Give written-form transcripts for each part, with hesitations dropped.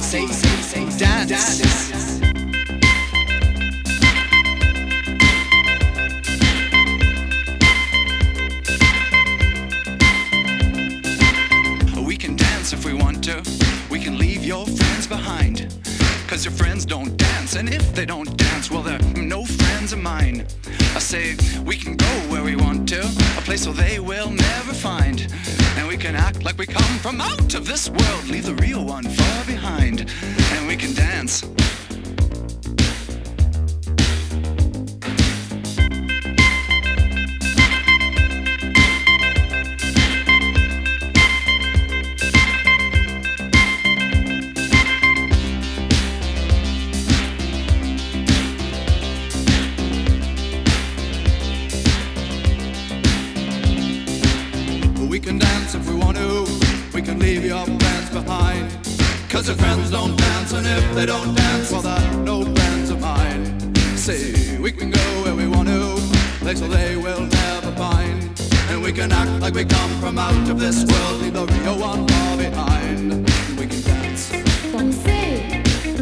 dance. We can dance if we want to. We can leave your friends behind. Cause your friends don't dance, and if they don't dance, well, they're no friends of mine. I say, we can go where we want to, a place where they will never find. And we can act like we come from out of this world, leave the real one far behind. And we can dance. We can dance if we want to. We can leave your friends behind. Cause your friends don't dance, and if they don't dance, well, they're no friends of mine. Say, we can go where we want to, place where they will never find. And we can act like we come from out of this world, leave the real one far behind. We can dance. Danser.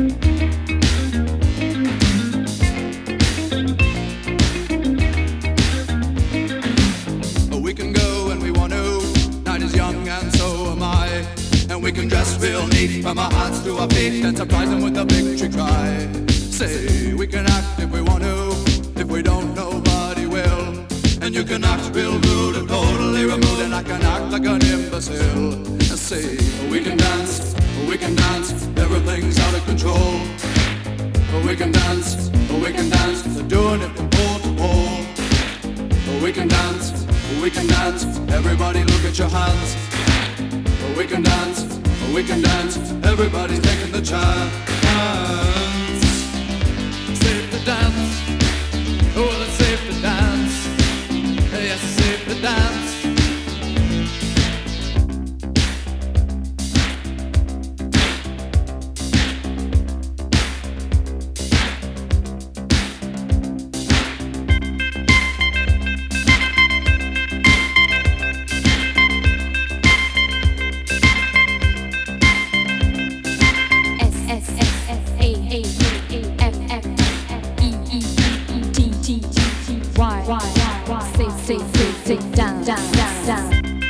We can go when we want to. Night is young and so am I. And we can dress real neat from our hearts to our feet and surprise them with a victory cry. Say, we can act if we want to. If we don't, nobody will. And you can act real rude and totally removed, and I can act like an imbecile. And say, we can dance, everything's out of control. We can dance, they're doing it from pole to pole. We can dance, everybody look at your hands. We can dance, everybody's taking the chance. Safe to dance, oh, it's safe to dance. Yes, it's safe to dance. Say, down.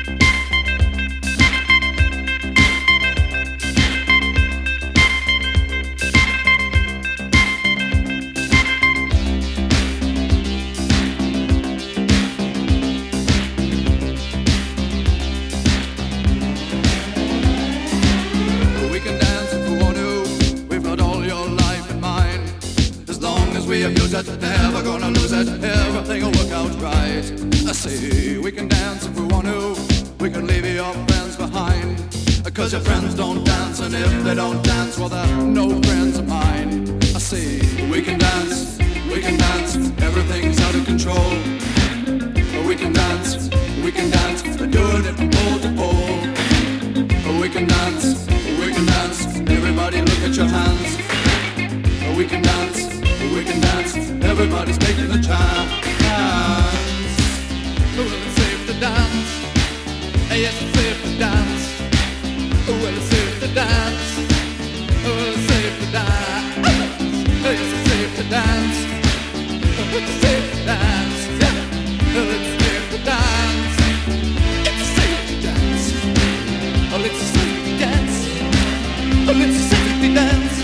We can dance if we want to. We've got all your life in mind. As long as we abuse it, never gonna lose it. Everything will work out right. I say, we can dance if we want to. We can leave your friends behind. Cause your friends don't dance, and if they don't dance, well, they're no friends of mine. I say, we can dance, everything's out of control. We can dance, they're doing it from pole to pole. We can dance, everybody look at your hands. We can dance, everybody's taking the chance. Well, it's safe to dance. Yes, it's safe to dance. Well, it's safe to dance. Well, it's safe to dance. Yes, it's safe to dance. It's safe to dance. Well, it's safe to dance. It's safe to dance. Oh, it's safe to dance. Oh, it's safe to dance.